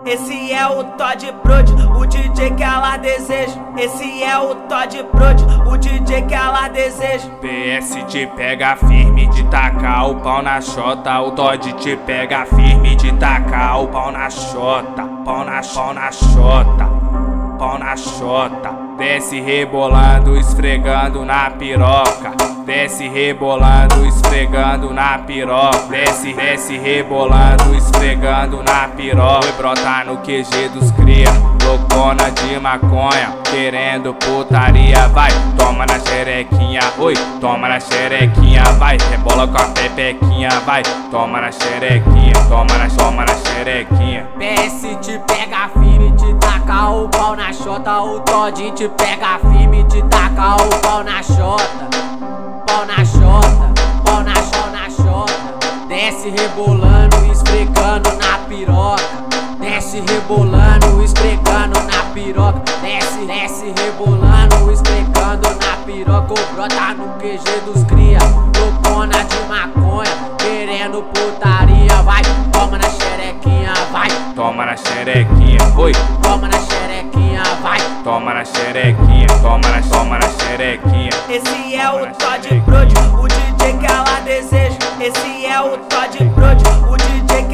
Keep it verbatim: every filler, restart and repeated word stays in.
Esse é o Todd Prod, o D J que ela deseja. Esse é o Todd Prod, o D J que ela deseja. P S te pega firme de tacar o pau na chota. O Todd te pega firme de tacar o pau na chota. Pau na, pau na chota, pau na chota. Desce rebolando, esfregando na piroca. Desce rebolando, esfregando na piroca. Desce, desce rebolando, esfregando na piroca. Foi brotar no Q G dos cria, loucona de maconha, querendo putaria, vai. Toma na xerequinha, oi, toma na xerequinha, vai. Rebola com a pepequinha, vai. Toma na xerequinha, toma na, toma na xerequinha. P S te pega firme, te taca o pau na chota. O Todd te pega firme, te taca o pau na chota. Pau na chota, pau na chota, na chota. Desce rebolando, esfregando na piroca. Desce rebolando, esfregando na piroca. Desce, desce rebolando, esfregando na piroca. Ou brota no Q G dos cria, loucona de maconha, querendo putaria, vai. Toma na xerequinha, vai. Toma na xerequinha, oi. Toma na xerequinha, vai. Toma na xerequinha, toma na, toma na xerequinha. Esse é o Todd Prod, o D J que ela deseja. Esse é o Todd Prod, o D J